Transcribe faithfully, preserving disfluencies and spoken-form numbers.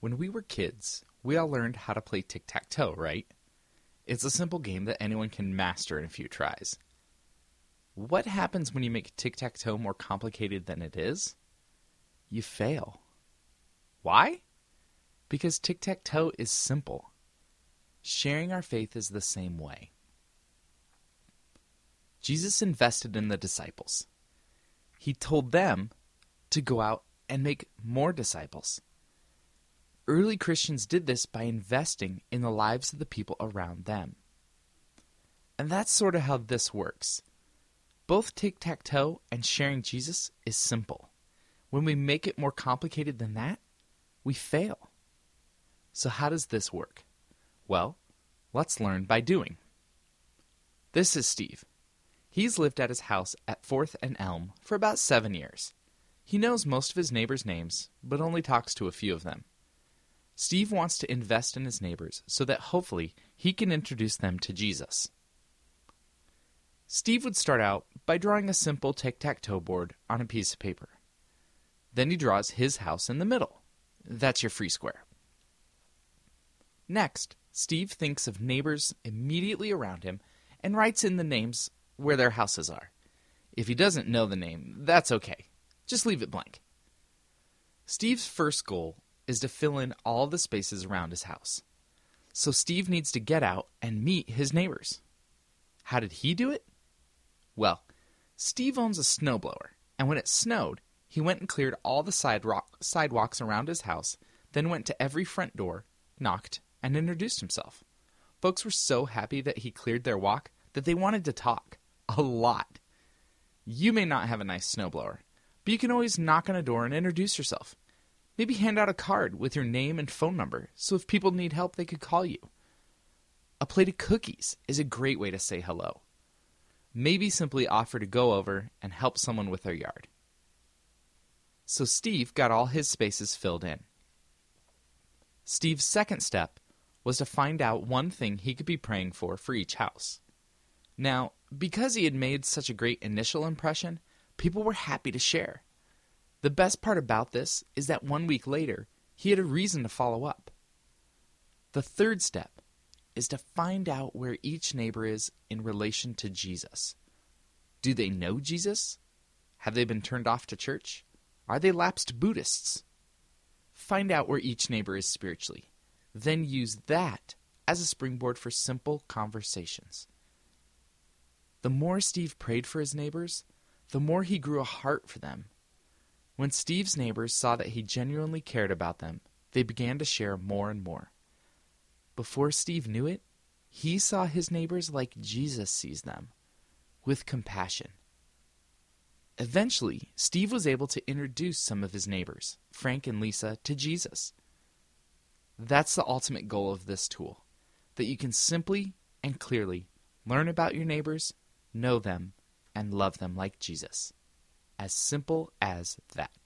When we were kids, we all learned how to play tic-tac-toe, right? It's a simple game that anyone can master in a few tries. What happens when you make tic-tac-toe more complicated than it is? You fail. Why? Because tic-tac-toe is simple. Sharing our faith is the same way. Jesus invested in the disciples. He told them to go out and make more disciples. Early Christians did this by investing in the lives of the people around them. And that's sort of how this works. Both tic-tac-toe and sharing Jesus is simple. When we make it more complicated than that, we fail. So how does this work? Well, let's learn by doing. This is Steve. He's lived at his house at fourth and Elm for about seven years. He knows most of his neighbors' names, but only talks to a few of them. Steve wants to invest in his neighbors so that hopefully he can introduce them to Jesus. Steve would start out by drawing a simple tic-tac-toe board on a piece of paper. Then he draws his house in the middle. That's your free square. Next, Steve thinks of neighbors immediately around him and writes in the names where their houses are. If he doesn't know the name, that's okay. Just leave it blank. Steve's first goal is to fill in all the spaces around his house. So Steve needs to get out and meet his neighbors. How did he do it? Well, Steve owns a snowblower, and when it snowed, he went and cleared all the sidewalk, sidewalks around his house, then went to every front door, knocked, and introduced himself. Folks were so happy that he cleared their walk that they wanted to talk. A lot. You may not have a nice snowblower, but you can always knock on a door and introduce yourself. Maybe hand out a card with your name and phone number, so if people need help, they could call you. A plate of cookies is a great way to say hello. Maybe simply offer to go over and help someone with their yard. So Steve got all his spaces filled in. Steve's second step was to find out one thing he could be praying for for each house. Now, because he had made such a great initial impression, people were happy to share. The best part about this is that one week later, he had a reason to follow up. The third step is to find out where each neighbor is in relation to Jesus. Do they know Jesus? Have they been turned off to church? Are they lapsed Buddhists? Find out where each neighbor is spiritually. Then use that as a springboard for simple conversations. The more Steve prayed for his neighbors, the more he grew a heart for them. When Steve's neighbors saw that he genuinely cared about them, they began to share more and more. Before Steve knew it, he saw his neighbors like Jesus sees them, with compassion. Eventually, Steve was able to introduce some of his neighbors, Frank and Lisa, to Jesus. That's the ultimate goal of this tool, that you can simply and clearly learn about your neighbors, know them, and love them like Jesus. As simple as that.